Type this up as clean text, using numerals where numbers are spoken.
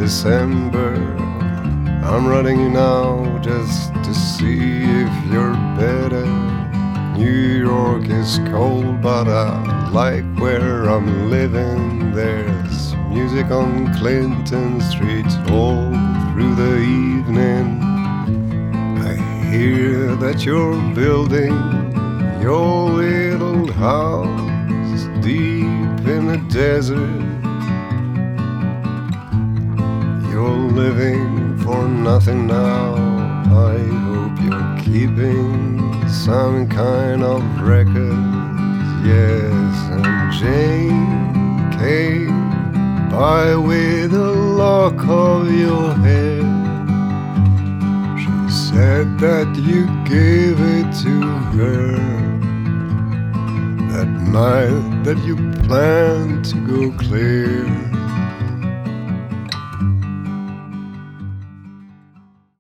December. I'm writing you now just to see if you're better. New York is cold, but I like where I'm living. There's music on Clinton Street all through the evening. I hear that you're building your little house deep in the desert. You're living for nothing now. I hope you're keeping some kind of record. Yes, and Jane came by with a lock of your hair. She said that you gave it to her that night that you planned to go clear.